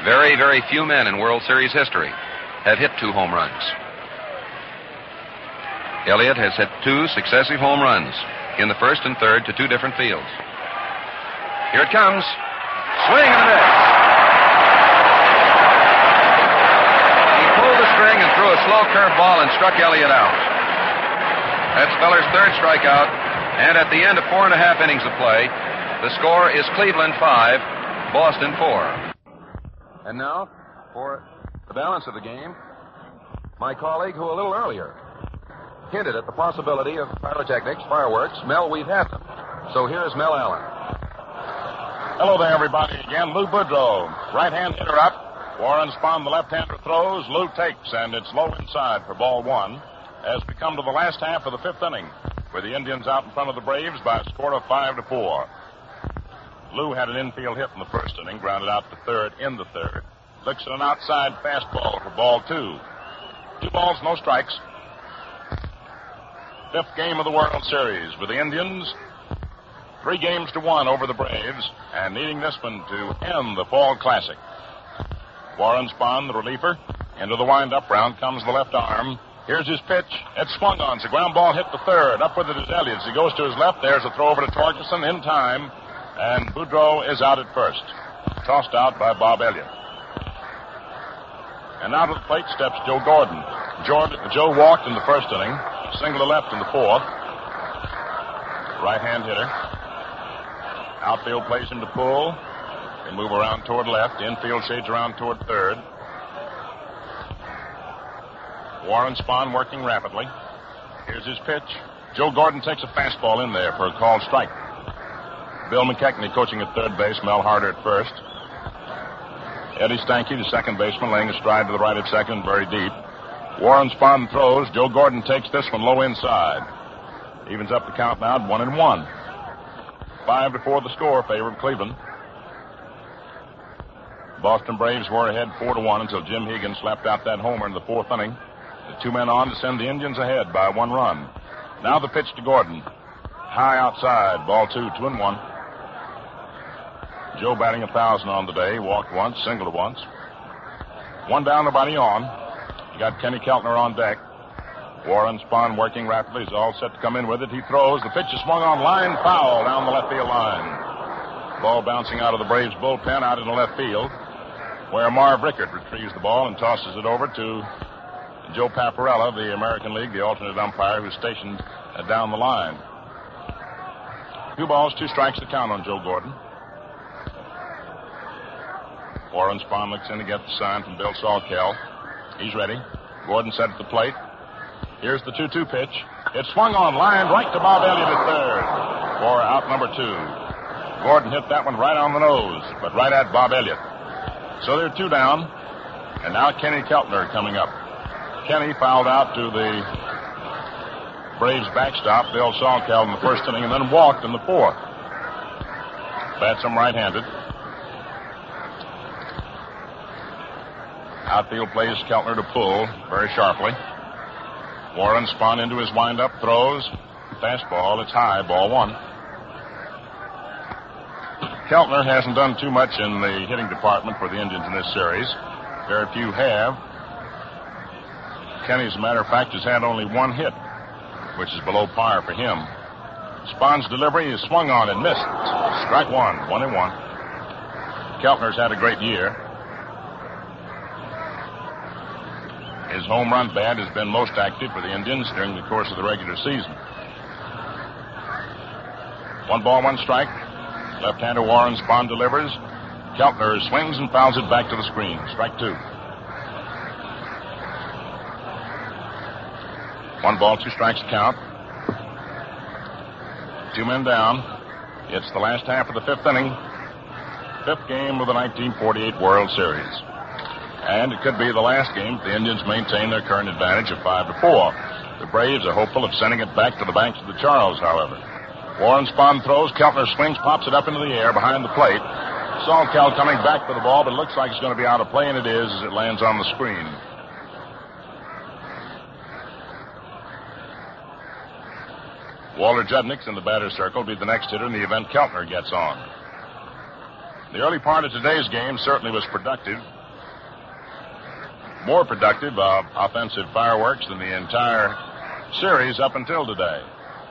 Very, very few men in World Series history have hit 2 home runs. Elliott has hit 2 successive home runs in the first and third to 2 different fields. Here it comes. Swing and a miss. He pulled the string and threw a slow curve ball and struck Elliott out. That's Feller's 3rd strikeout, and at the end of 4 1/2 innings of play, the score is Cleveland 5, Boston 4. And now, for the balance of the game, my colleague who a little earlier hinted at the possibility of pyrotechnics, fireworks. Mel, we've had them. So here's Mel Allen. Hello there, everybody. Again, Lou Boudreau. Right-hand hitter up. Warren Spahn, the left-hander, throws. Lou takes, and it's low inside for ball 1. As we come to the last half of the 5th inning, with the Indians out in front of the Braves by a score of 5-4. Lou had an infield hit in the first inning, grounded out to third in the third. Looks at an outside fastball for ball 2. 2 balls, no strikes. 5th game of the World Series with the Indians 3-1 over the Braves, and needing this one to end the Fall Classic. Warren Spahn, the reliever, into the wind-up round comes the left arm. Here's his pitch. It's swung on. It's a ground ball hit to third. Up with it is Elliott. He goes to his left. There's a throw over to Torkelson in time, and Boudreau is out at first. Tossed out by Bob Elliott. And now to the plate steps Joe Gordon. Joe walked in the first inning. Single to left in the 4th. Right-hand hitter. Outfield plays him to pull. They move around toward left. Infield shades around toward third. Warren Spahn working rapidly. Here's his pitch. Joe Gordon takes a fastball in there for a called strike. Bill McKechnie coaching at third base. Mel Harder at first. Eddie Stanky, the second baseman, laying a stride to the right at second, very deep. Warren Spahn throws. Joe Gordon takes this one low inside. Evens up the count now at 1-1. 5-4 the score, favor of Cleveland. Boston Braves were ahead 4-1 until Jim Hegan slapped out that homer in the 4th inning. The 2 men on to send the Indians ahead by 1 run. Now the pitch to Gordon. High outside, ball 2, 2-1. Joe batting 1,000 on the day, walked once, singled once. 1 down, nobody on. You got Kenny Keltner on deck. Warren Spahn working rapidly. He's all set to come in with it. He throws. The pitch is swung on line, foul down the left field line. Ball bouncing out of the Braves bullpen out in the left field, where Marv Rickert retrieves the ball and tosses it over to Joe Paparella, the American League, the alternate umpire who's stationed down the line. 2 balls, 2 strikes to count on Joe Gordon. Warren Spahn looks in to get the sign from Bill Salkeld. He's ready. Gordon set at the plate. Here's the 2-2 pitch. It's swung on, line right to Bob Elliott at third for out number 2. Gordon hit that one right on the nose, but right at Bob Elliott. So they're 2 down, and now Kenny Keltner coming up. Kenny fouled out to the Braves backstop, Bill Salkeld, in the first inning, and then walked in the 4th. Bats him right-handed. Outfield plays Keltner to pull very sharply. Warren Spahn into his windup, throws. Fastball, it's high, ball 1. Keltner hasn't done too much in the hitting department for the Indians in this series. Very few have. Kenny, as a matter of fact, has had only 1 hit, which is below par for him. Spahn's delivery is swung on and missed. Strike 1, 1-1. Keltner's had a great year. His home run bat has been most active for the Indians during the course of the regular season. 1 ball, 1 strike. Left-hander Warren Spahn delivers. Keltner swings and fouls it back to the screen. Strike 2. 1 ball, 2 strikes to count. 2 men down. It's the last half of the 5th inning. 5th game of the 1948 World Series. And it could be the last game if the Indians maintain their current advantage of 5-4. The Braves are hopeful of sending it back to the banks of the Charles, however. Warren Spahn throws. Keltner swings, pops it up into the air behind the plate. Salkeld coming back for the ball, but it looks like it's going to be out of play, and it is as it lands on the screen. Walter Judnick's in the batter's circle, will be the next hitter in the event Keltner gets on. The early part of today's game certainly was productive. more productive of offensive fireworks than the entire series up until today.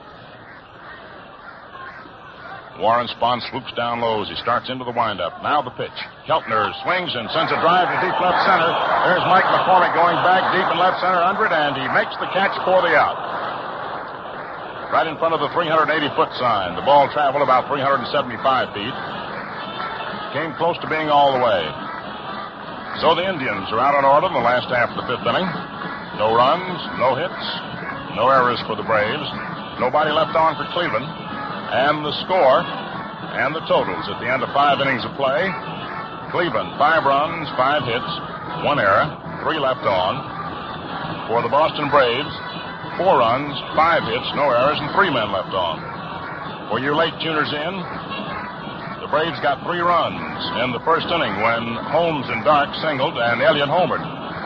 Warren Spahn swoops down low as he starts into the windup. Now the pitch. Keltner swings and sends a drive to deep left center. There's Mike McCormick going back deep in left center under it, and he makes the catch for the out. Right in front of the 380-foot sign. The ball traveled about 375 feet. Came close to being all the way. So the Indians are out on order in the last half of the fifth inning. No runs, no hits, no errors for the Braves. Nobody left on for Cleveland. And the score and the totals at the end of 5 innings of play. Cleveland, 5 runs, 5 hits, 1 error, 3 left on. For the Boston Braves, 4 runs, 5 hits, no errors, and 3 men left on. For you late tuners in, the Braves got 3 runs in the first inning when Holmes and Dark singled and Elliott homered.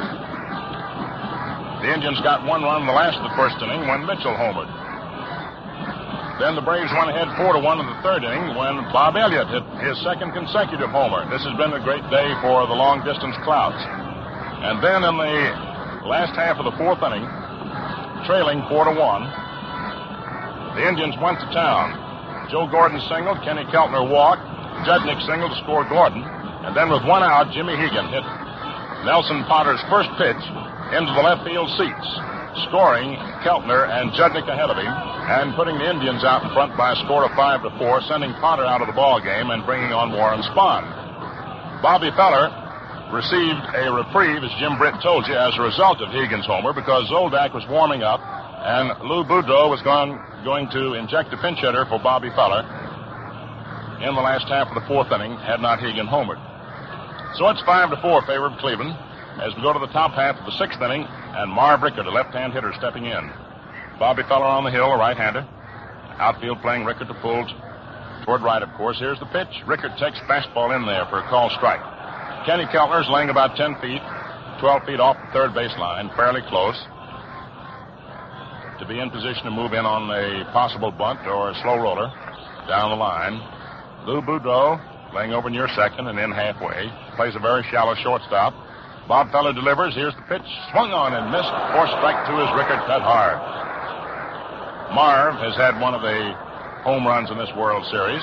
The Indians got 1 run in the last of the first inning when Mitchell homered. Then the Braves went ahead 4-1 in the third inning when Bob Elliott hit his second consecutive homer. This has been a great day for the long-distance Clouts. And then in the last half of the fourth inning, trailing 4-1, the Indians went to town. Joe Gordon singled, Kenny Keltner walked, Judnick singled to score Gordon, and then with 1 out, Jimmy Hegan hit Nelson Potter's first pitch into the left field seats, scoring Keltner and Judnick ahead of him, and putting the Indians out in front by a score of 5-4, sending Potter out of the ball game and bringing on Warren Spahn. Bobby Feller received a reprieve, as Jim Britt told you, as a result of Hegan's homer, because Zoldak was warming up, and Lou Boudreau was going to inject a pinch hitter for Bobby Feller in the last half of the fourth inning, had not Hegan homered. So it's 5-4 favor of Cleveland as we go to the top half of the sixth inning, and Marv Rickert, a left-hand hitter, stepping in. Bobby Feller on the hill, a right-hander. Outfield playing Rickert to pull toward right, of course. Here's the pitch. Rickert takes fastball in there for a call strike. Kenny Keltner's laying about 10 feet, 12 feet off the third baseline, fairly close to be in position to move in on a possible bunt or a slow roller down the line. Lou Boudreau laying over near second and in halfway. Plays a very shallow shortstop. Bob Feller delivers. Here's the pitch. Swung on and missed. For strike 2 as Rickert cut hard. Marv has had one of the home runs in this World Series.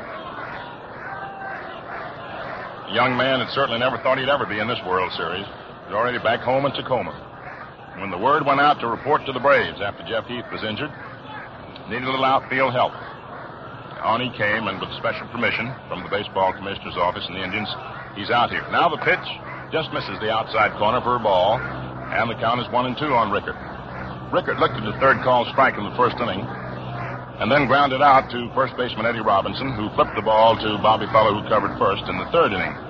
A young man that certainly never thought he'd ever be in this World Series. He's already back home in Tacoma. When the word went out to report to the Braves after Jeff Heath was injured, needed a little outfield help. On he came, and with special permission from the baseball commissioner's office and the Indians, he's out here. Now the pitch just misses the outside corner for a ball, and the count is 1-2 on Rickert. Rickert looked at the third call strike in the first inning, and then grounded out to first baseman Eddie Robinson, who flipped the ball to Bobby Feller, who covered first in the third inning.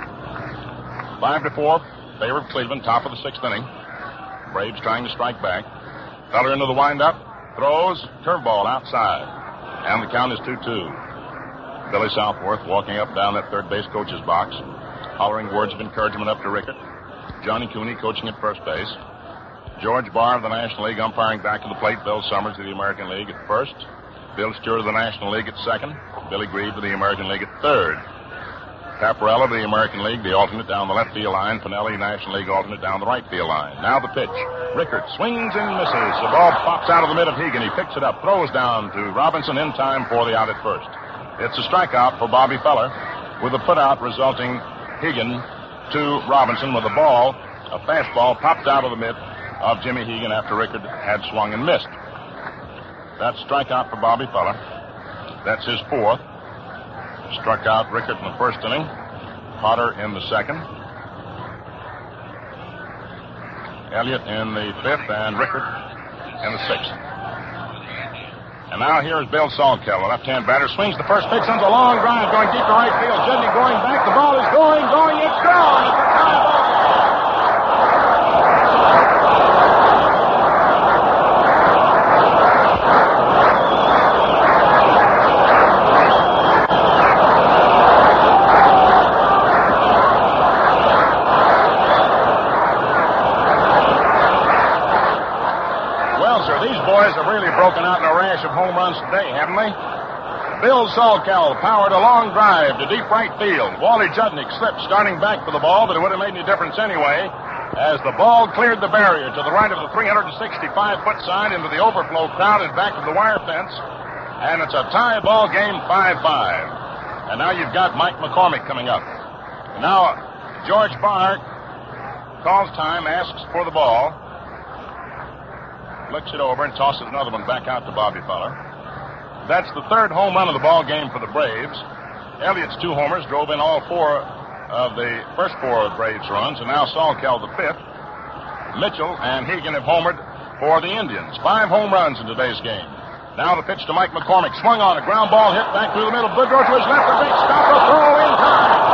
5-4, favor of Cleveland, top of the sixth inning. Braves trying to strike back. Feller into the windup, throws, curveball outside, and the count is 2-2. Billy Southworth walking up down that third base coach's box, hollering words of encouragement up to Rickert. Johnny Cooney coaching at first base. George Barr of the National League umpiring back to the plate. Bill Summers of the American League at first. Bill Stewart of the National League at second. Billy Grieve of the American League at third. Paparella of the American League, the alternate down the left field line. Pinelli, National League alternate down the right field line. Now the pitch. Rickert swings and misses. The ball pops out of the mid of Hegan. He picks it up, throws down to Robinson in time for the out at first. It's a strikeout for Bobby Feller, with a putout resulting Hegan to Robinson with a ball, a fastball, popped out of the mid of Jimmy Hegan after Rickert had swung and missed. That's strikeout for Bobby Feller. That's his fourth. Struck out Rickert in the first inning, Potter in the second, Elliott in the fifth, and Rickert in the sixth. And now here is Bill Salkeld, the left-hand batter, swings the first pitch, sends a long drive going deep to right field. Judney going back, the ball is going, it's gone. It's a tie ball. Broken out in a rash of home runs today, haven't they? Bill Salkeld powered a long drive to deep right field. Wally Judnick slipped, starting back for the ball, but it wouldn't have made any difference anyway. as the ball cleared the barrier to the right of the 365-foot sign into the overflow crowd and back of the wire fence. And it's a tie ball game, 5-5. And now you've got Mike McCormick coming up. And now George Barr calls time, asks for the ball, flicks it over and tosses another one back out to Bobby Feller. That's the third home run of the ball game for the Braves. Elliott's 2 homers drove in all 4 of the first 4 Braves runs, and now Salkel the 5th. Mitchell and Hegan have homered for the Indians. 5 home runs in today's game. Now the pitch to Mike McCormick. Swung on, a ground ball hit back through the middle. Boudreau to his left, a big stop, a throw in time.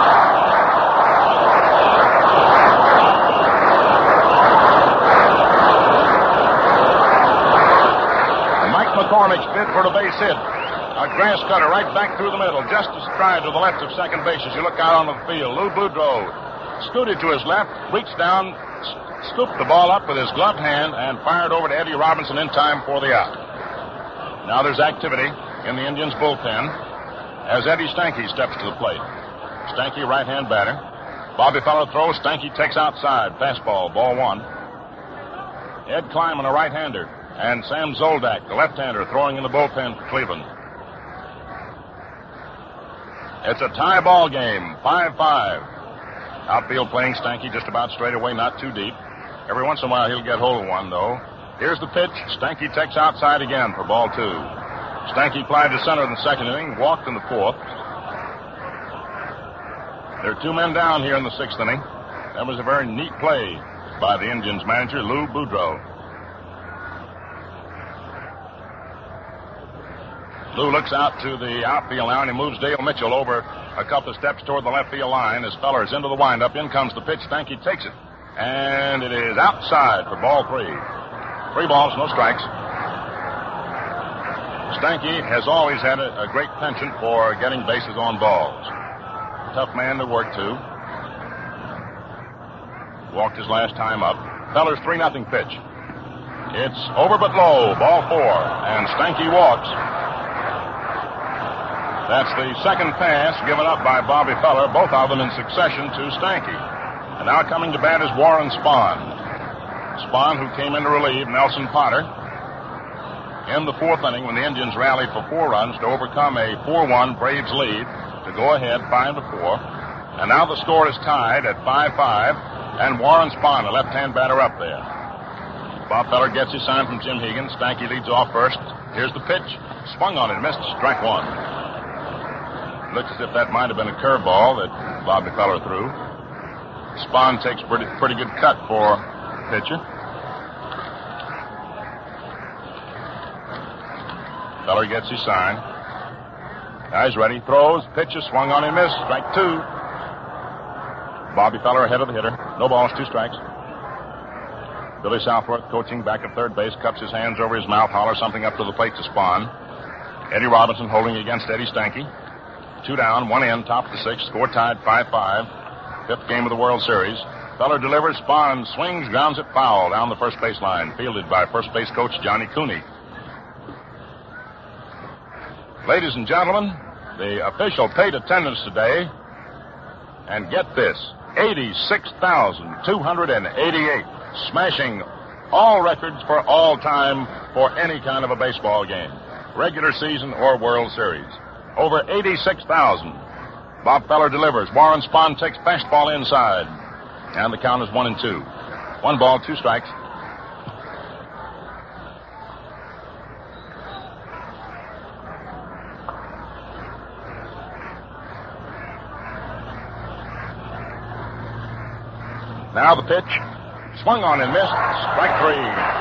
McCormick's bid for the base hit. A grass cutter right back through the middle, just a stride to the left of second base as you look out onto the field. Lou Boudreau scooted to his left, reached down, scooped the ball up with his gloved hand, and fired over to Eddie Robinson in time for the out. Now there's activity in the Indians' bullpen as Eddie Stanky steps to the plate. Stanky, right-hand batter. Bobby Feller throws. Stanky takes outside. Fastball, ball 1. Ed Kleiman, a right-hander. And Sam Zoldak, the left-hander, throwing in the bullpen for Cleveland. It's a tie ball game, 5-5. Outfield playing Stanky just about straight away, not too deep. Every once in a while he'll get hold of one, though. Here's the pitch. Stanky takes outside again for ball 2. Stanky flied to center in the second inning, walked in the 4th. There are 2 men down here in the 6th inning. That was a very neat play by the Indians manager, Lou Boudreau. Lou looks out to the outfield now, and he moves Dale Mitchell over a couple of steps toward the left field line as Feller's into the windup. In comes the pitch. Stanky takes it. And it is outside for ball 3. 3 balls, no strikes. Stanky has always had a great penchant for getting bases on balls. Tough man to work to. Walked his last time up. Feller's 3-0 pitch. It's over but low, ball 4, and Stanky walks. That's the second pass given up by Bobby Feller, both of them in succession to Stanky. And now coming to bat is Warren Spahn. Spahn, who came in to relieve Nelson Potter in the 4th inning when the Indians rallied for 4 runs to overcome a 4-1 Braves lead to go ahead 5-4. And now the score is tied at 5-5, and Warren Spahn, a left-hand batter, up there. Bob Feller gets his sign from Jim Hegan. Stanky leads off first. Here's the pitch. Swung on it, missed. Strike 1. Looks as if that might have been a curveball that Bobby Feller threw. Spahn takes pretty good cut for pitcher. Feller gets his sign. Now he's ready. Throws. Pitches. Swung on and missed. Strike 2. Bobby Feller ahead of the hitter. No balls, 2 strikes. Billy Southworth, coaching back at third base, cups his hands over his mouth, hollers something up to the plate to Spahn. Eddie Robinson holding against Eddie Stanky. 2 down, 1 in, top of the 6th. Score tied 5-5. 5th game of the World Series. Feller delivers. Spahn swings, grounds it foul down the first base line. Fielded by first base coach Johnny Cooney. Ladies and gentlemen, the official paid attendance today. And get this, 86,288. Smashing all records for all time for any kind of a baseball game. Regular season or World Series. Over 86,000. Bob Feller delivers. Warren Spahn takes fastball inside. And the count is 1-2. 1 ball, 2 strikes. Now the pitch. Swung on and missed. Strike 3.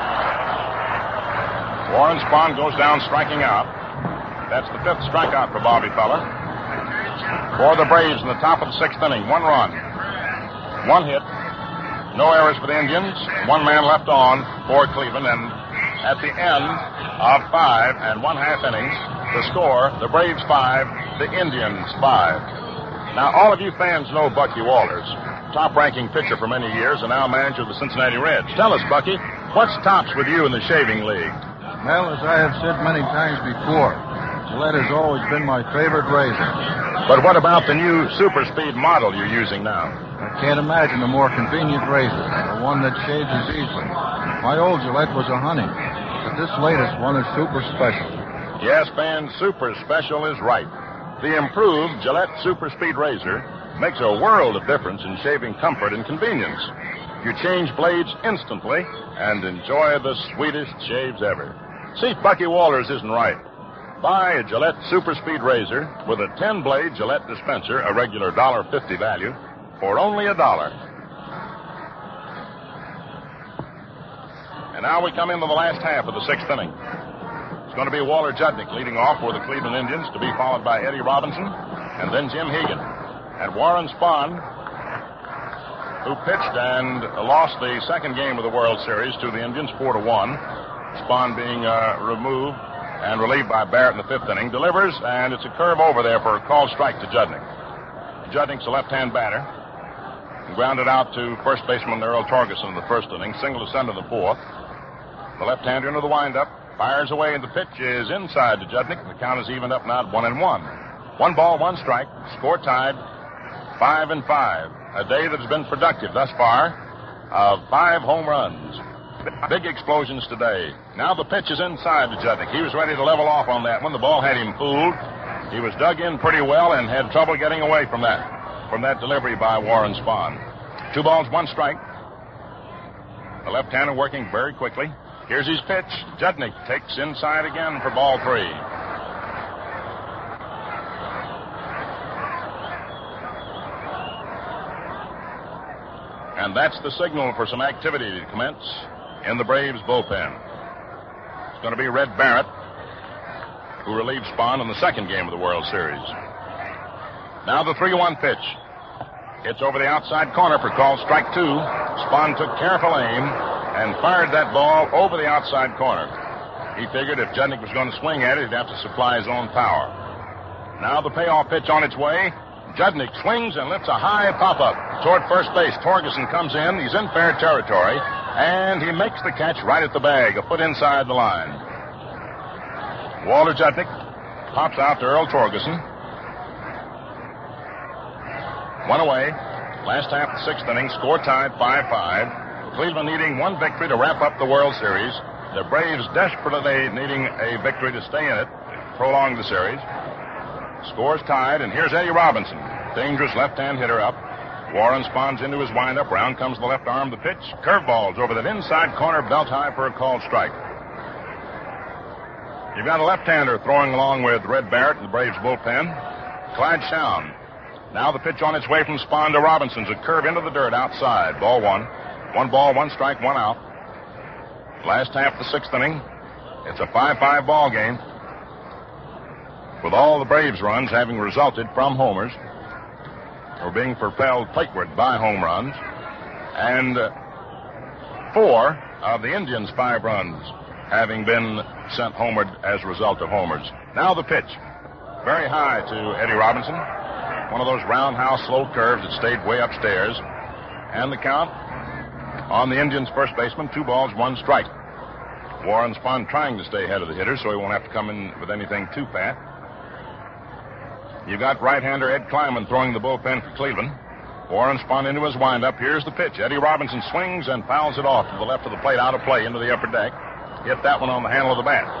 Warren Spahn goes down striking out. That's the 5th strikeout for Bobby Feller. For the Braves in the top of the 6th inning. 1 run. 1 hit. No errors for the Indians. 1 man left on for Cleveland. And at the end of 5 1/2 innings, the score, the Braves 5, the Indians 5. Now, all of you fans know Bucky Walters, top-ranking pitcher for many years and now manager of the Cincinnati Reds. Tell us, Bucky, what's tops with you in the shaving league? Well, as I have said many times before, Gillette has always been my favorite razor. But what about the new super speed model you're using now? I can't imagine a more convenient razor, or one that shaves as easily. My old Gillette was a honey, but this latest one is super special. Yes, Ben, super special is right. The improved Gillette Super Speed Razor makes a world of difference in shaving comfort and convenience. You change blades instantly and enjoy the sweetest shaves ever. See if Bucky Walters isn't right. Buy a Gillette Super Speed Razor with a 10-blade Gillette dispenser, a regular $1.50 value, for only $1. And now we come into the last half of the sixth inning. It's going to be Walter Judnick leading off for the Cleveland Indians, to be followed by Eddie Robinson and then Jim Hegan. And Warren Spahn, who pitched and lost the second game of the World Series to the Indians 4-1. Spahn being removed and relieved by Barrett in the fifth inning, delivers, and it's a curve over there for a called strike to Judnick. Judnick's a left-hand batter. Grounded out to first baseman Earl Torgeson in the first inning, single to center in the fourth. The left-hander into the windup, fires away, and the pitch is inside to Judnick. The count is evened up now at 1-1. 1 ball, 1 strike, score tied, 5-5. A day that has been productive thus far of 5 home runs. Big explosions today. Now the pitch is inside to Judnick. He was ready to level off on that one. The ball had him fooled. He was dug in pretty well and had trouble getting away from that delivery by Warren Spahn. 2 balls, 1 strike. The left-hander working very quickly. Here's his pitch. Judnick takes inside again for ball 3. And that's the signal for some activity to commence in the Braves bullpen. It's going to be Red Barrett, who relieved Spahn in the second game of the World Series. Now the 3-1 pitch. It's over the outside corner for call strike 2. Spahn took careful aim and fired that ball over the outside corner. He figured if Judnick was going to swing at it, he'd have to supply his own power. Now the payoff pitch on its way. Judnick swings and lifts a high pop-up toward first base. Torgeson comes in. He's in fair territory, and he makes the catch right at the bag, a foot inside the line. Walter Judnick pops out to Earl Torgeson. 1 away. Last half of the sixth inning. Score tied 5-5. Cleveland needing 1 victory to wrap up the World Series. The Braves desperately needing a victory to stay in it, prolong the series. Scores tied, and here's Eddie Robinson. Dangerous left-hand hitter up. Warren Spahn's into his windup. Round comes the left arm. The pitch. Curveballs over that inside corner, belt high for a called strike. You've got a left-hander throwing along with Red Barrett in the Braves bullpen. Clyde Shawn. Now the pitch on its way from Spahn to Robinson's. A curve into the dirt outside. Ball 1. 1 ball, 1 strike, 1 out. Last half of the sixth inning. It's a 5-5 ball game, with all the Braves runs having resulted from homers or being propelled plateward by home runs, and 4 of the Indians' 5 runs having been sent homeward as a result of homers. Now the pitch. Very high to Eddie Robinson. One of those roundhouse slow curves that stayed way upstairs. And the count on the Indians' first baseman, 2 balls, 1 strike. Warren Spahn trying to stay ahead of the hitter so he won't have to come in with anything too fat. You've got right-hander Ed Kleiman throwing the bullpen for Cleveland. Warren Spahn into his windup. Here's the pitch. Eddie Robinson swings and fouls it off to the left of the plate, out of play, into the upper deck. Hit that one on the handle of the bat.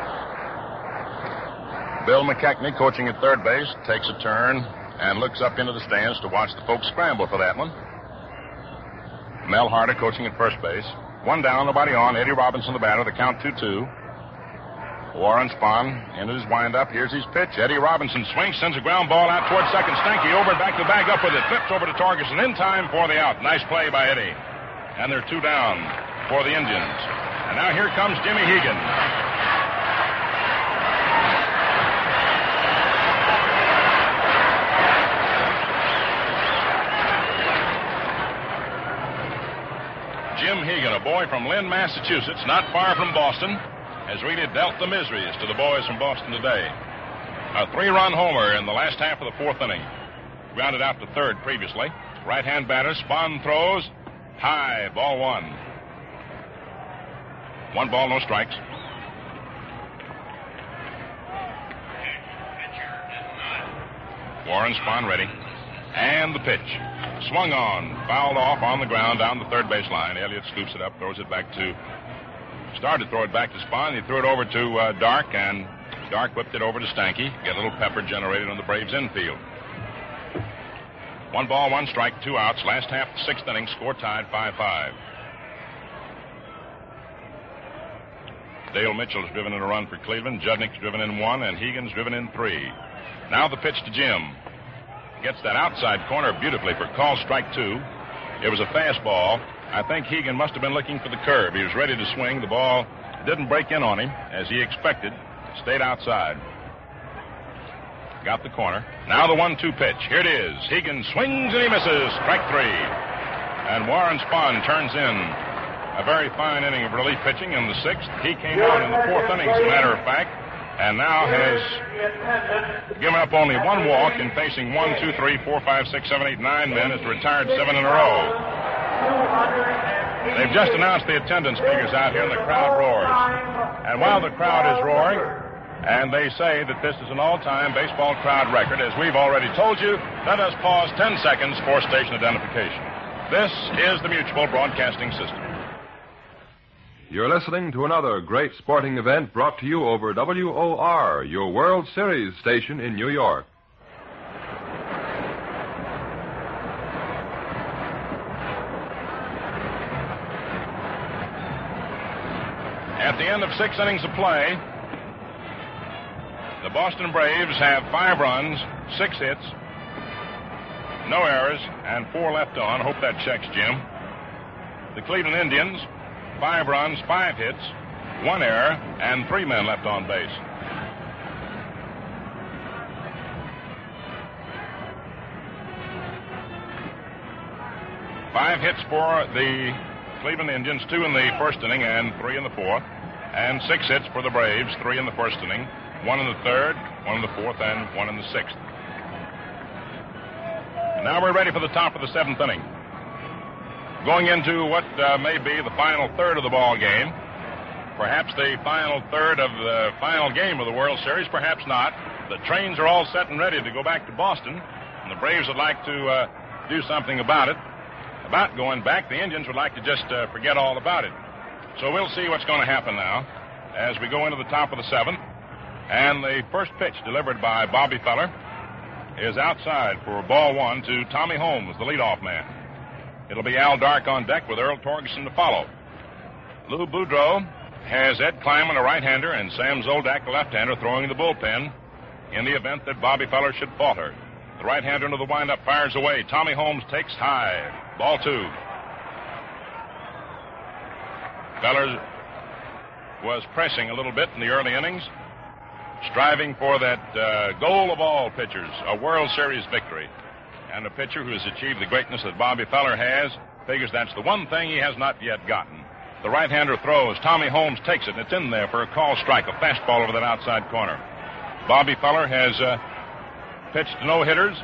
Bill McKechnie, coaching at third base, takes a turn and looks up into the stands to watch the folks scramble for that one. Mel Harder coaching at first base. 1 down, nobody on. Eddie Robinson, the batter. The count 2-2. Warren Spahn into his windup. Here's his pitch. Eddie Robinson swings, sends a ground ball out towards second. Stanky over, back to bag, up with it. Flips over to Torgeson in time for the out. Nice play by Eddie. And they're 2 down for the Indians. And now here comes Jimmy Hegan. Jim Hegan, a boy from Lynn, Massachusetts, not far from Boston, has really dealt the miseries to the boys from Boston today. A 3-run homer in the last half of the fourth inning. Grounded out to third previously. Right-hand batter, Spahn throws. High, ball 1. 1 ball, no strikes. Warren Spahn ready. And the pitch. Swung on, fouled off on the ground down the third base line. Elliott scoops it up, throws it back to... Started to throw it back to Spahn. He threw it over to Dark, and Dark whipped it over to Stanky. Get a little pepper generated on the Braves infield. 1 ball, 1 strike, 2 outs. Last half of the 6th inning, score tied 5-5. Dale Mitchell's driven in a run for Cleveland. Judnick's driven in 1, and Hegan's driven in 3. Now the pitch to Jim. Gets that outside corner beautifully for call strike 2. It was a fastball. I think Hegan must have been looking for the curve. He was ready to swing. The ball didn't break in on him as he expected. Stayed outside. Got the corner. Now the 1-2 pitch. Here it is. Hegan swings and he misses. Strike 3. And Warren Spahn turns in a very fine inning of relief pitching in the 6th. He came on in the 4th inning, as a matter of fact, and now has given up only 1 walk in facing 1, 2, 3, 4, 5, 6, 7, 8, 9 men. Has retired 7 in a row. They've just announced the attendance figures out here, and the crowd roars. And while the crowd is roaring, and they say that this is an all-time baseball crowd record, as we've already told you, let us pause 10 seconds for station identification. This is the Mutual Broadcasting System. You're listening to another great sporting event brought to you over WOR, your World Series station in New York. At the end of 6 innings of play, the Boston Braves have 5 runs, 6 hits, no errors, and 4 left on. Hope that checks, Jim. The Cleveland Indians, 5 runs, 5 hits, 1 error, and 3 men left on base. Five hits for the Cleveland Indians, 2 in the 1st inning and 3 in the 4th. And 6 hits for the Braves, 3 in the 1st inning, 1 in the 3rd, 1 in the 4th, and 1 in the 6th. And now we're ready for the top of the 7th inning. Going into what may be the final third of the ball game. Perhaps the final third of the final game of the World Series, perhaps not. The trains are all set and ready to go back to Boston, and the Braves would like to do something about it. About going back, the Indians would like to just forget all about it. So we'll see what's going to happen now as we go into the top of the 7th. And the first pitch delivered by Bobby Feller is outside for ball 1 to Tommy Holmes, the leadoff man. It'll be Al Dark on deck with Earl Torgeson to follow. Lou Boudreau has Ed Kleiman, a right-hander, and Sam Zoldak, a left-hander, throwing the bullpen in the event that Bobby Feller should falter. The right-hander into the windup fires away. Tommy Holmes takes high. Ball 2. Feller was pressing a little bit in the early innings, striving for that goal of all pitchers, a World Series victory. And a pitcher who has achieved the greatness that Bobby Feller has figures that's the one thing he has not yet gotten. The right-hander throws. Tommy Holmes takes it, and it's in there for a call strike, a fastball over that outside corner. Bobby Feller has pitched no hitters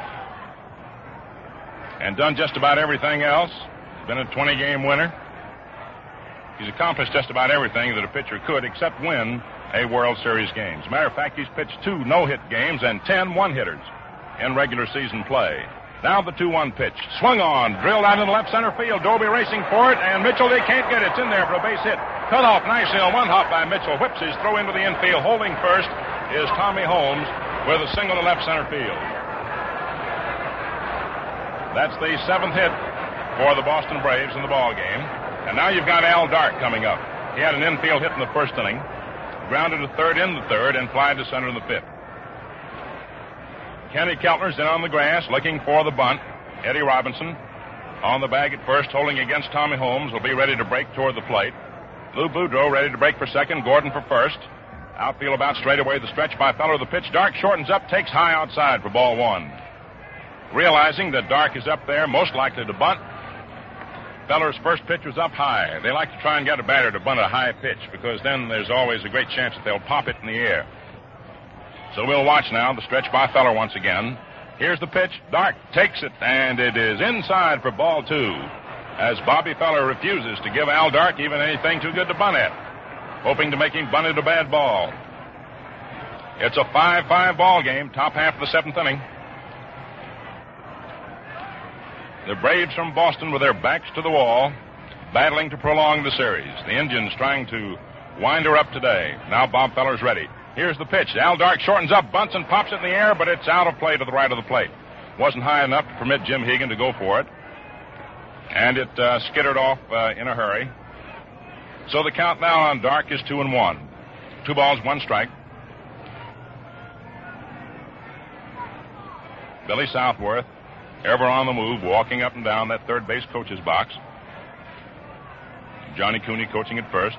and done just about everything else. He's been a 20-game winner. He's accomplished just about everything that a pitcher could except win a World Series game. As a matter of fact, he's pitched 2 no-hit games and 10 one-hitters in regular season play. Now the 2-1 pitch. Swung on, drilled out in the left center field. Doby racing for it, and Mitchell, they can't get it. It's in there for a base hit. Cut off nicely on 1 hop by Mitchell. Whips his throw into the infield. Holding first is Tommy Holmes with a single to left center field. That's the 7th hit for the Boston Braves in the ball game. And now you've got Al Dark coming up. He had an infield hit in the 1st inning, grounded to third in the 3rd, and flied to center in the 5th. Kenny Keltner's in on the grass looking for the bunt. Eddie Robinson on the bag at first, holding against Tommy Holmes, will be ready to break toward the plate. Lou Boudreau ready to break for second, Gordon for first. Outfield about straight away, the stretch by Feller. The pitch, Dark shortens up, takes high outside for ball 1. Realizing that Dark is up there, most likely to bunt, Feller's first pitch was up high. They like to try and get a batter to bunt a high pitch because then there's always a great chance that they'll pop it in the air. So we'll watch now the stretch by Feller once again. Here's the pitch. Dark takes it, and it is inside for ball 2 as Bobby Feller refuses to give Al Dark even anything too good to bunt at, hoping to make him bunt it a bad ball. It's a 5-5 ball game, top half of the 7th inning. The Braves from Boston with their backs to the wall, battling to prolong the series. The Indians trying to wind her up today. Now Bob Feller's ready. Here's the pitch. Al Dark shortens up, bunts, and pops it in the air, but it's out of play to the right of the plate. Wasn't high enough to permit Jim Hegan to go for it. And it skittered off in a hurry. So the count now on Dark is 2-1. 2 balls, 1 strike. Billy Southworth, ever on the move, walking up and down that third base coach's box. Johnny Cooney coaching at first.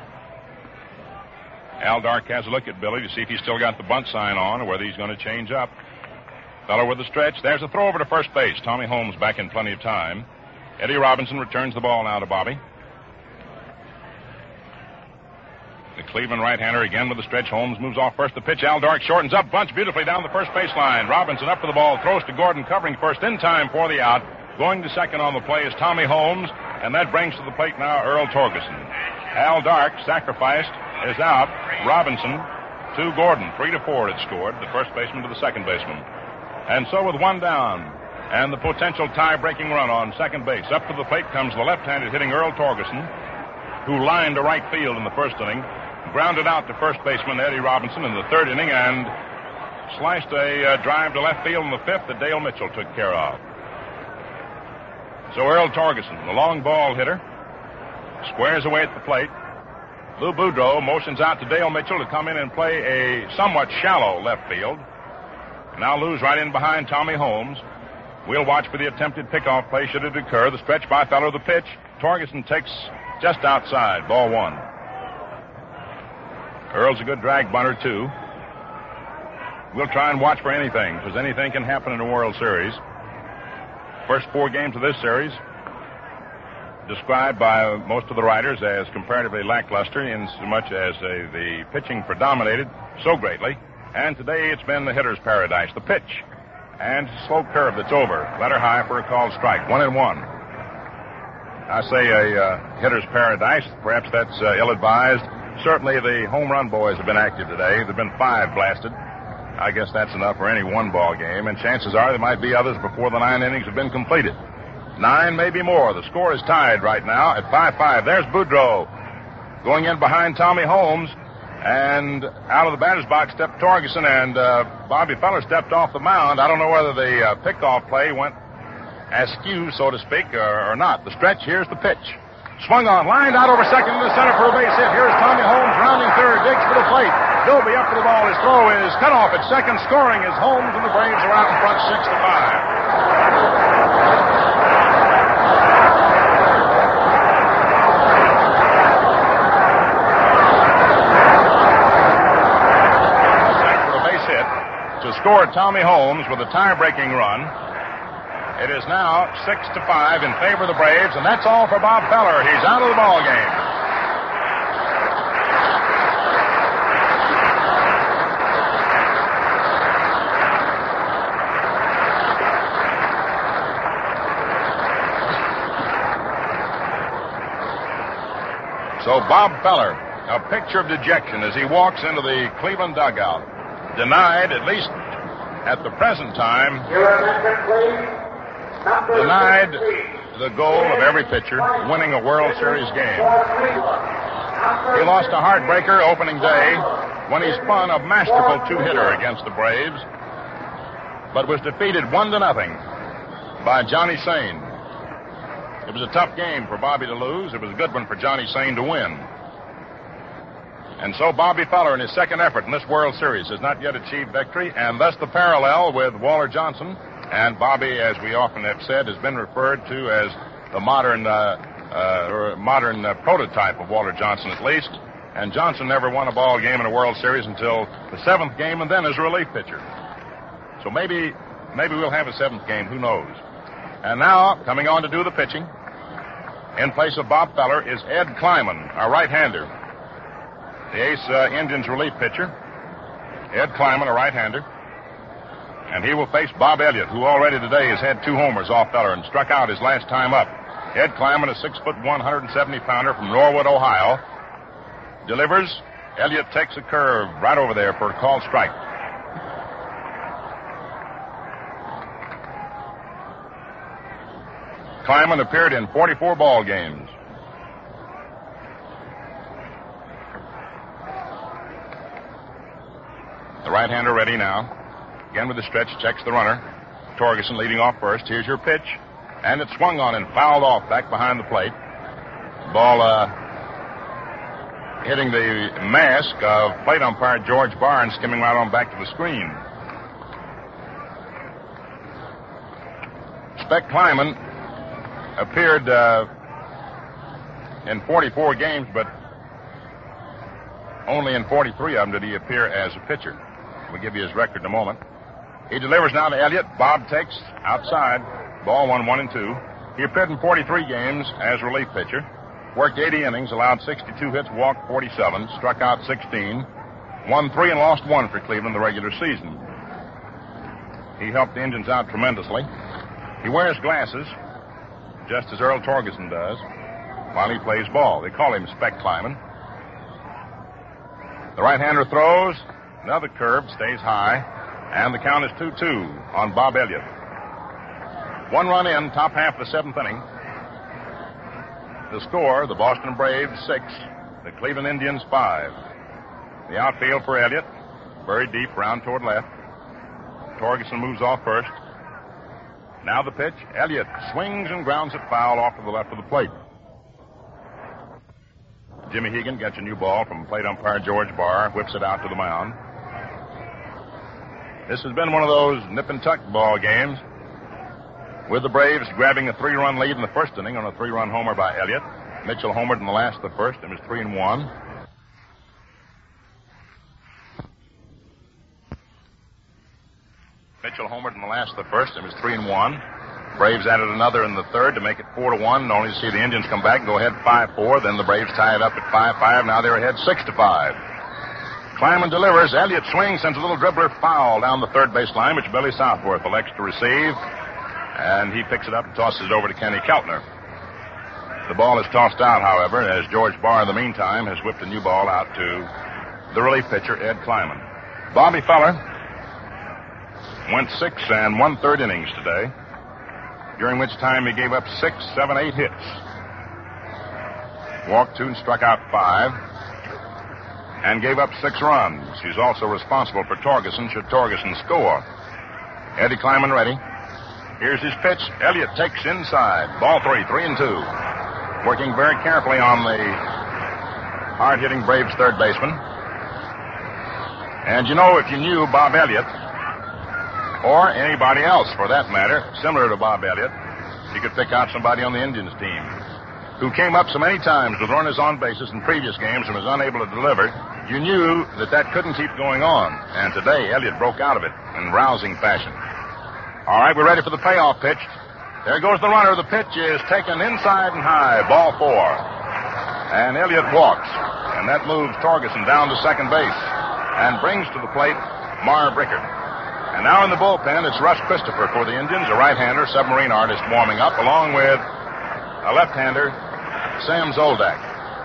Al Dark has a look at Billy to see if he's still got the bunt sign on or whether he's going to change up. Feller with the stretch. There's a throw over to first base. Tommy Holmes back in plenty of time. Eddie Robinson returns the ball now to Bobby. The Cleveland right-hander again with the stretch. Holmes moves off first. The pitch. Al Dark shortens up, bunts beautifully down the first baseline. Robinson up to the ball, throws to Gordon, covering first in time for the out. Going to second on the play is Tommy Holmes, and that brings to the plate now Earl Torgeson. Al Dark, sacrificed, is out. Robinson to Gordon. 3-4 it scored. The first baseman to the second baseman. And so with 1 down and the potential tie-breaking run on second base, up to the plate comes the left-handed hitting Earl Torgeson, who lined to right field in the first inning, grounded out to first baseman Eddie Robinson in the third inning, and sliced a drive to left field in the fifth that Dale Mitchell took care of. So Earl Torgeson, the long ball hitter, squares away at the plate. Lou Boudreau motions out to Dale Mitchell to come in and play a somewhat shallow left field. Now Lou's right in behind Tommy Holmes. We'll watch for the attempted pickoff play should it occur. The stretch by Feller, the pitch. Torgeson takes just outside, ball 1. Earl's a good drag bunter, too. We'll try and watch for anything, because anything can happen in a World Series. First 4 games of this series, described by most of the writers as comparatively lackluster, in so much as the pitching predominated so greatly. And today it's been the hitter's paradise. The pitch and slow curve that's over. Letter high for a called strike. 1-1. I say a hitter's paradise. Perhaps that's ill-advised. Certainly the home run boys have been active today. There have been 5 blasted. I guess that's enough for any 1-ball game. And chances are there might be others before the 9 innings have been completed. 9, maybe more. The score is tied right now at 5-5. There's Boudreau going in behind Tommy Holmes. And out of the batter's box stepped Torgeson, and Bobby Feller stepped off the mound. I don't know whether the pickoff play went askew, so to speak, or not. The stretch, here's the pitch. Swung on, lined out over second to center for a base hit. Here's Tommy Holmes rounding third, digs for the plate. Gilby up to the ball. His throw is cut off at second. Scoring is Holmes, and the Braves are out in front 6-5. To score Tommy Holmes with a tie-breaking run. It is now 6-5 in favor of the Braves, and that's all for Bob Feller. He's out of the ball game. So Bob Feller, a picture of dejection as he walks into the Cleveland dugout. Denied, at least at the present time, denied the goal of every pitcher, winning a World Series game. He lost a heartbreaker opening day when he spun a masterful 2-hitter against the Braves, but was defeated 1-0 by Johnny Sain. It was a tough game for Bobby to lose. It was a good one for Johnny Sain to win. And so Bobby Feller, in his second effort in this World Series, has not yet achieved victory, and thus the parallel with Walter Johnson. And Bobby, as we often have said, has been referred to as the modern prototype of Walter Johnson, at least. And Johnson never won a ball game in a World Series until the 7th game, and then as a relief pitcher. So maybe we'll have a 7th game. Who knows? And now, coming on to do the pitching, in place of Bob Feller is Ed Kleiman, our right-hander. The ace Indians relief pitcher, Ed Kleiman, a right-hander. And he will face Bob Elliott, who already today has had 2 homers off Feller and struck out his last time up. Ed Kleiman, a 6'1", 170-pounder from Norwood, Ohio, delivers. Elliott takes a curve right over there for a called strike. Kleiman appeared in 44 ball games. The right-hander ready now. Again with the stretch, checks the runner. Torgerson leading off first. Here's your pitch. And it swung on and fouled off back behind the plate. Ball hitting the mask of plate umpire George Barnes, skimming right on back to the screen. Speck Kleiman appeared in 44 games, but only in 43 of them did he appear as a pitcher. We'll give you his record in a moment. He delivers now to Elliott. Bob takes outside. Ball 1-1-2. He appeared in 43 games as relief pitcher. Worked 80 innings, allowed 62 hits, walked 47, struck out 16, won 3 and lost 1 for Cleveland the regular season. He helped the Indians out tremendously. He wears glasses, just as Earl Torgerson does, while he plays ball. They call him Speck Kleiman. The right-hander throws. Another curve, stays high, and the count is 2-2 on Bob Elliott. 1 run in, top half of the 7th inning. The score, the Boston Braves 6, the Cleveland Indians 5. The outfield for Elliott, buried deep, round toward left. Torgerson moves off first. Now the pitch. Elliott swings and grounds it foul off to the left of the plate. Jimmy Hegan gets a new ball from plate umpire George Barr, whips it out to the mound. This has been one of those nip-and-tuck ball games, with the Braves grabbing a 3-run lead in the first inning on a 3-run homer by Elliott. Mitchell homered in the last of the first. It was 3-1. Mitchell homered in the last of the first. It was 3-1. Braves added another in the third to make it 4-1, only to see the Indians come back and go ahead 5-4. Then the Braves tie it up at 5-5. Now they're ahead 6-5. Kleiman delivers. Elliott swings, sends a little dribbler foul down the third base line, which Billy Southworth elects to receive. And he picks it up and tosses it over to Kenny Keltner. The ball is tossed out, however, as George Barr, in the meantime, has whipped a new ball out to the relief pitcher, Ed Kleiman. Bobby Feller went 6 1/3 innings today, during which time he gave up 6, 7, 8 hits. Walked 2 and struck out 5. And gave up 6 runs. He's also responsible for Torgerson, should Torgerson score. Eddie Kleiman ready. Here's his pitch. Elliott takes inside. Ball 3, 3-2. Working very carefully on the hard-hitting Braves third baseman. And you know, if you knew Bob Elliott, or anybody else for that matter, similar to Bob Elliott, you could pick out somebody on the Indians team who came up so many times with runners on bases in previous games and was unable to deliver. You knew that couldn't keep going on. And today, Elliott broke out of it in rousing fashion. All right, we're ready for the payoff pitch. There goes the runner. The pitch is taken inside and high. Ball 4. And Elliott walks. And that moves Torgerson down to second base and brings to the plate Mar Brickert. And now in the bullpen, it's Russ Christopher for the Indians, a right-hander, submarine artist, warming up, along with a left-hander, Sam Zoldak.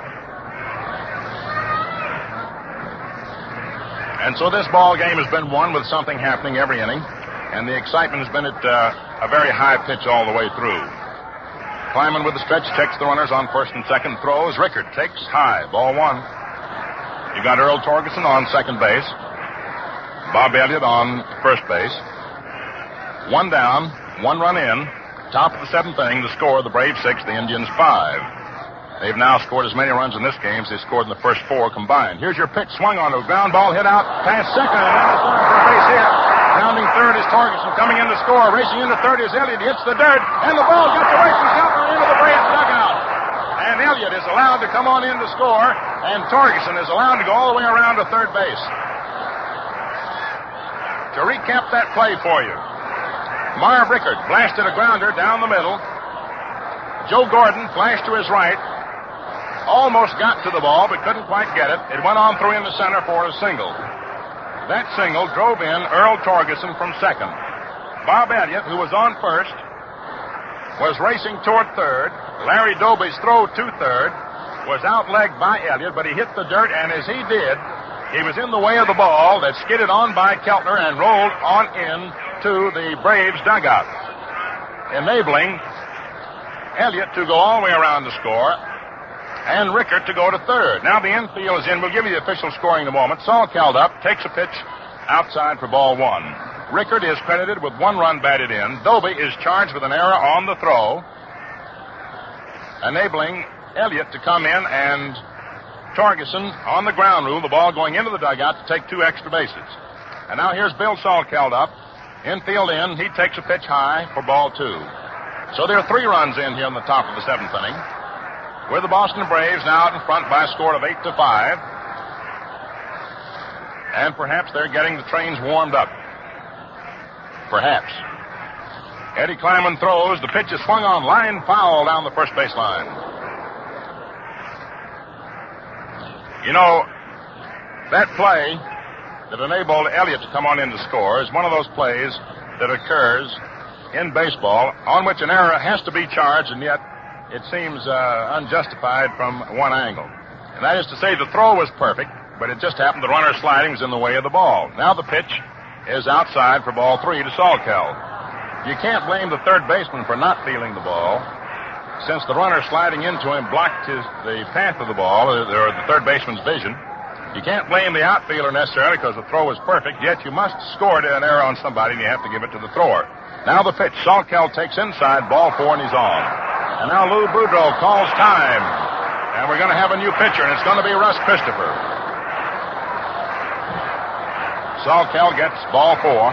And so this ball game has been won with something happening every inning, and the excitement has been at a very high pitch all the way through. Kleiman with the stretch, checks the runners on first and second, throws. Rickert takes high, ball 1. You got Earl Torgerson on second base, Bob Elliott on first base. 1 down, 1 run in. Top of the 7th inning, the score, the Braves 6, the Indians 5. They've now scored as many runs in this game as they scored in the first 4 combined. Here's your pitch, swung on a ground ball, hit out past second, and now it's going for a base hit. Rounding third is Torgerson, coming in to score. Racing into third is Elliott. He hits the dirt, and the ball gets away from Keltner into the Braves dugout. And Elliott is allowed to come on in to score, and Torgerson is allowed to go all the way around to third base. To recap that play for you, Mar Brickert blasted a grounder down the middle. Joe Gordon flashed to his right, almost got to the ball, but couldn't quite get it. It went on through in the center for a single. That single drove in Earl Torgerson from second. Bob Elliott, who was on first, was racing toward third. Larry Doby's throw to third was outlegged by Elliott, but he hit the dirt, and as he did, he was in the way of the ball that skidded on by Keltner and rolled on in to the Braves dugout, enabling Elliott to go all the way around to score, and Rickert to go to third. Now the infield is in. We'll give you the official scoring in a moment. Salkeld up, takes a pitch outside for ball one. Rickert is credited with 1 run batted in. Doby is charged with an error on the throw, enabling Elliott to come in, and Torgeson on the ground rule, the ball going into the dugout to take 2 extra bases. And now here's Bill Salkeld up. Infield in. He takes a pitch high for ball 2. So there are 3 runs in here in the top of the 7th inning, with the Boston Braves now out in front by a score of 8-5. And perhaps they're getting the trains warmed up. Perhaps. Eddie Kleiman throws. The pitch is swung on, line foul down the first base line. You know, that play that enabled Elliott to come on in to score is one of those plays that occurs in baseball on which an error has to be charged, and yet it seems unjustified from one angle. And that is to say, the throw was perfect, but it just happened the runner sliding was in the way of the ball. Now the pitch is outside for ball 3 to Salkeld. You can't blame the third baseman for not feeling the ball, since the runner sliding into him blocked the path of the ball, or the third baseman's vision. You can't blame the outfielder necessarily because the throw was perfect, yet you must score an error on somebody, and you have to give it to the thrower. Now the pitch. Salkeld takes inside, ball 4, and he's on. And now Lou Boudreau calls time. And we're going to have a new pitcher, and it's going to be Russ Christopher. Salkeld gets ball 4.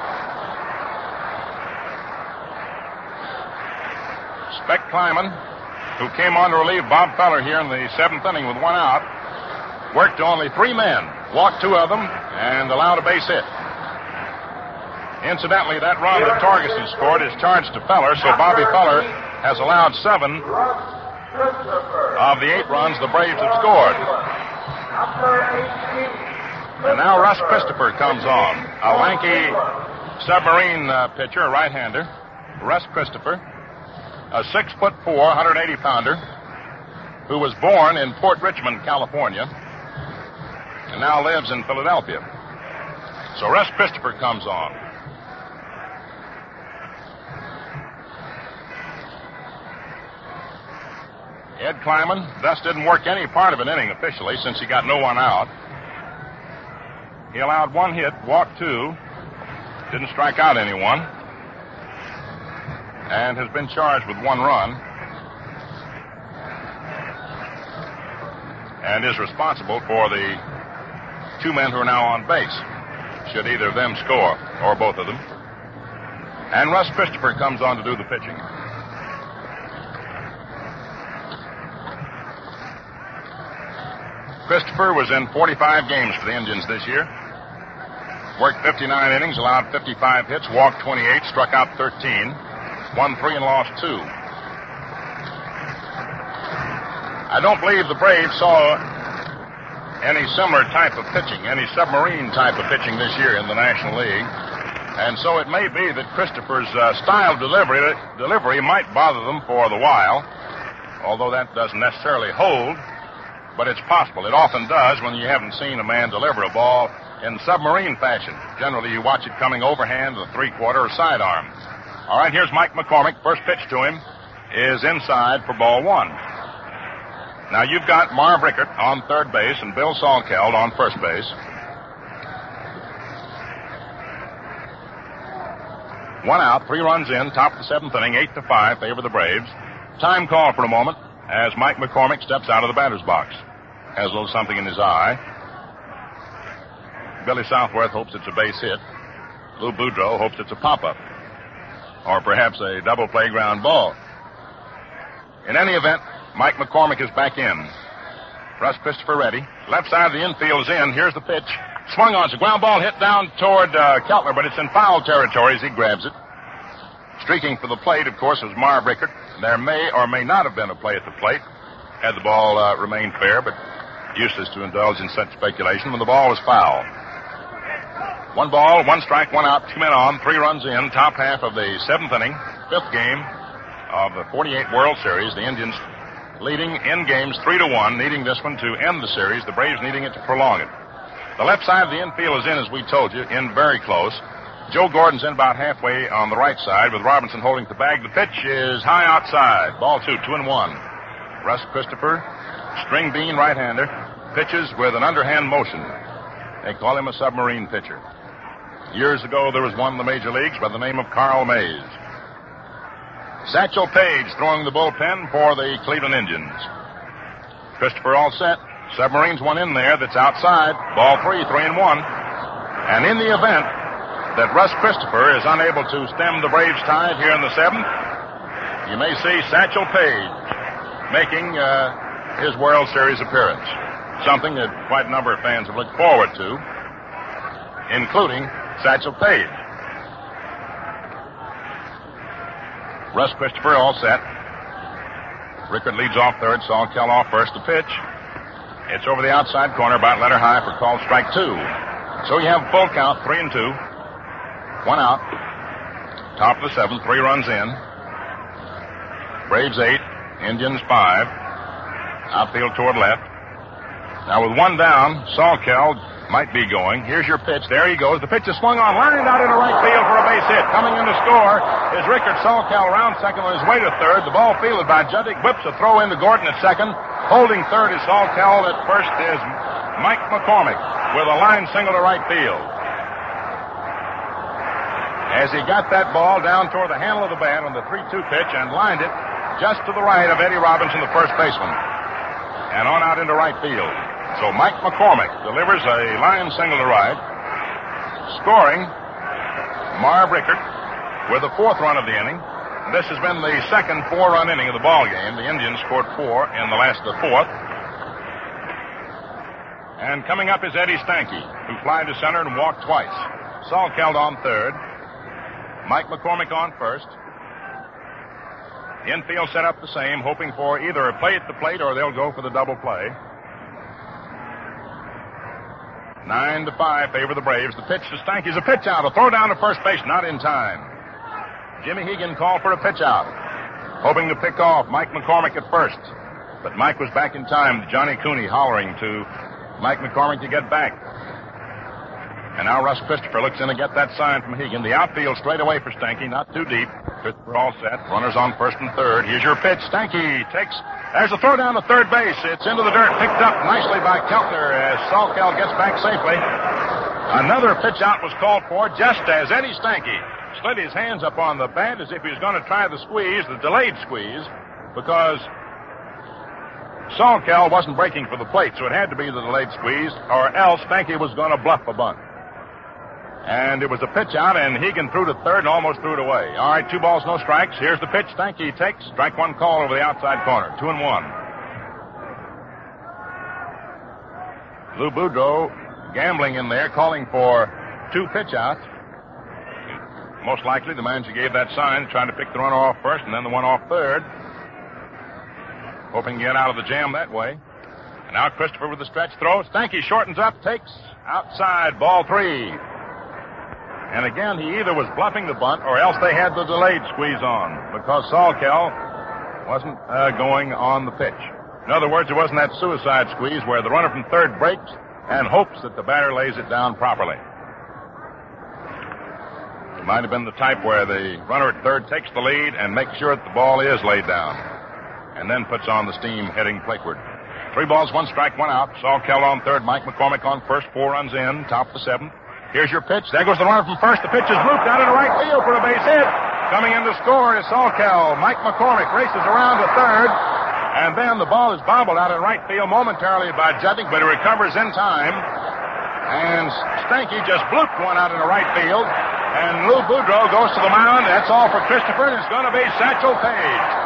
Speck Kleiman, who came on to relieve Bob Feller here in the 7th inning with 1 out, worked only 3 men, walked 2 of them, and allowed a base hit. Incidentally, that run that Torgeson scored is charged to Feller, so Bobby Feller has allowed 7 of the 8 runs the Braves have scored. And now Russ Christopher comes on, a lanky submarine pitcher, a right-hander. Russ Christopher, a 6'4", 180-pounder, who was born in Port Richmond, California, and now lives in Philadelphia. So Russ Christopher comes on. Ed Kleiman thus didn't work any part of an inning officially since he got no one out. He allowed 1 hit, walked 2, didn't strike out anyone, and has been charged with 1 run, and is responsible for the 2 men who are now on base, should either of them score, or both of them. And Russ Christopher comes on to do the pitching. Christopher was in 45 games for the Indians this year. Worked 59 innings, allowed 55 hits, walked 28, struck out 13, won 3 and lost 2. I don't believe the Braves saw any similar type of pitching, any submarine type of pitching this year in the National League. And so it may be that Christopher's style of delivery might bother them for the while, although that doesn't necessarily hold. But it's possible. It often does when you haven't seen a man deliver a ball in submarine fashion. Generally, you watch it coming overhand with a 3/4 or sidearm. All right, here's Mike McCormick. First pitch to him is inside for ball 1. Now, you've got Marv Rickert on third base and Bill Salkeld on first base. 1 out, 3 runs in, top of the 7th inning, 8-5, favor the Braves. Time call for a moment as Mike McCormick steps out of the batter's box. Has a little something in his eye. Billy Southworth hopes it's a base hit. Lou Boudreau hopes it's a pop-up. Or perhaps a double play ground ball. In any event, Mike McCormick is back in. Russ Christopher ready. Left side of the infield is in. Here's the pitch. Swung on. It's a ground ball hit down toward Keltner, but it's in foul territory as he grabs it. Streaking for the plate, of course, was Marv Rickert. There may or may not have been a play at the plate had the ball remained fair, but useless to indulge in such speculation when the ball was foul. 1 ball, 1 strike, 1 out, 2 men on, 3 runs in, top half of the 7th inning, 5th game of the 48 World Series. The Indians leading in games 3-1, needing this one to end the series. The Braves needing it to prolong it. The left side of the infield is in, as we told you, in very close. Joe Gordon's in about halfway on the right side with Robinson holding the bag. The pitch is high outside. Ball 2-1. Russ Christopher, string bean right-hander, pitches with an underhand motion. They call him a submarine pitcher. Years ago, there was one in the major leagues by the name of Carl Mays. Satchel Paige throwing the bullpen for the Cleveland Indians. Christopher all set. Submarine's one in there that's outside. Ball 3-1. And in the event that Russ Christopher is unable to stem the Braves' tide here in the seventh, you may see Satchel Paige making his World Series appearance. Something that quite a number of fans have looked forward to, including Satchel Paige. Russ Christopher all set. Rickard leads off third. Saul Kell off first to pitch. It's over the outside corner, about letter high for called strike two. So you have a full count, 3-2. One out. Top of the seventh, 3 runs in. Braves 8, Indians 5. Outfield toward left. Now with one down, Saul Kell might be going. Here's your pitch. There he goes. The pitch is swung on, lined out into right field for a base hit. Coming in to score is Rickard Saul Kell, around second on his way to third. The ball fielded by Juddick. Whips a throw into Gordon at second. Holding third is Saul Kell. At first is Mike McCormick with a line single to right field. As he got that ball down toward the handle of the bat on the 3-2 pitch and lined it just to the right of Eddie Robinson, the first baseman, and on out into right field. So Mike McCormick delivers a line single to right, scoring Marv Rickard with the 4th run of the inning. This has been the second 4-run inning of the ball game. The Indians scored 4 in the last of the 4th. And coming up is Eddie Stanky, who flied to center and walked twice. Saul Kell on third. Mike McCormick on first. Infield set up the same, hoping for either a play at the plate or they'll go for the double play. 9-5 favor the Braves. The pitch to Stanky's a pitch out. A throw down to first base, not in time. Jimmy Hegan called for a pitch out, hoping to pick off Mike McCormick at first. But Mike was back in time. Johnny Cooney hollering to Mike McCormick to get back. And now Russ Christopher looks in to get that sign from Hegan. The outfield straight away for Stanky, not too deep. Christopher all set. Runners on first and third. Here's your pitch. Stanky takes. There's a throw down to third base. It's into the dirt. Picked up nicely by Keltner as Saul Kell gets back safely. Another pitch out was called for just as Eddie Stanky slid his hands up on the bat as if he was going to try the squeeze, the delayed squeeze, because Saul Kell wasn't breaking for the plate, so it had to be the delayed squeeze, or else Stanky was going to bluff a bunt. And it was a pitch out, and Hegan threw to third and almost threw it away. All right, 2 balls, no strikes. Here's the pitch. Stanky takes. Strike one call over the outside corner. 2-1. Lou Boudreau gambling in there, calling for 2 pitch outs. Most likely the manager gave that sign, trying to pick the runner off first and then the one off third, hoping to get out of the jam that way. And now Christopher with the stretch throw. Stanky shortens up, takes outside, ball 3. And again, he either was bluffing the bunt or else they had the delayed squeeze on because Saul Kell wasn't going on the pitch. In other words, it wasn't that suicide squeeze where the runner from third breaks and hopes that the batter lays it down properly. It might have been the type where the runner at third takes the lead and makes sure that the ball is laid down and then puts on the steam heading plateward. 3 balls, 1 strike, 1 out. Saul Kell on third, Mike McCormick on first, 4 runs in, top of the 7th. Here's your pitch. There goes the runner from first. The pitch is looped out into right field for a base hit. Coming in to score is Saul Kell. Mike McCormick races around to third. And then the ball is bobbled out in right field momentarily by Juddick, but he recovers in time. And Stanky just blooped one out into right field. And Lou Boudreau goes to the mound. That's all for Christopher, and it's going to be Satchel Paige.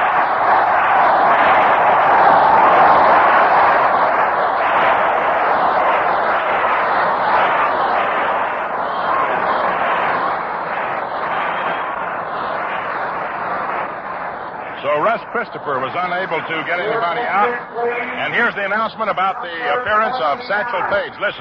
Russ Christopher was unable to get anybody out. And here's the announcement about the appearance of Satchel Paige. Listen.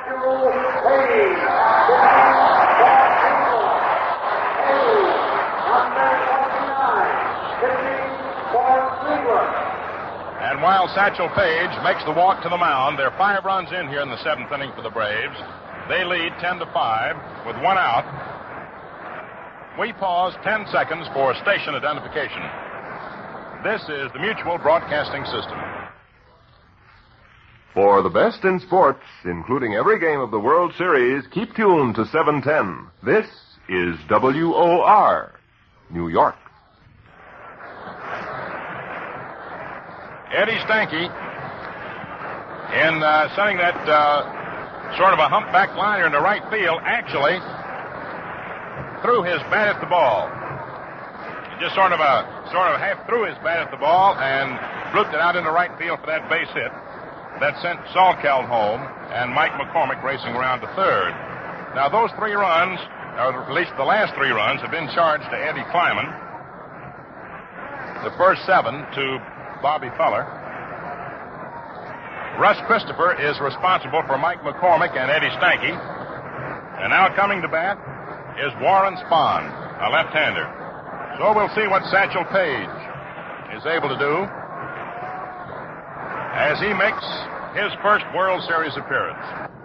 And while Satchel Paige makes the walk to the mound, there are 5 runs in here in the 7th inning for the Braves. They lead 10-5 with one out. We pause 10 seconds for station identification. This is the Mutual Broadcasting System. For the best in sports, including every game of the World Series, keep tuned to 710. This is WOR, New York. Eddie Stanky, in sending that sort of a humpback liner into right field, actually threw his bat at the ball. He just sort of half threw his bat at the ball and blooped it out into right field for that base hit. That sent Salkeld home and Mike McCormick racing around to third. Now, those 3 runs, or at least the last 3 runs, have been charged to Eddie Kleiman. The first 7 to Bobby Feller. Russ Christopher is responsible for Mike McCormick and Eddie Stanky. And now coming to bat is Warren Spahn, a left-hander. So we'll see what Satchel Paige is able to do as he makes his first World Series appearance.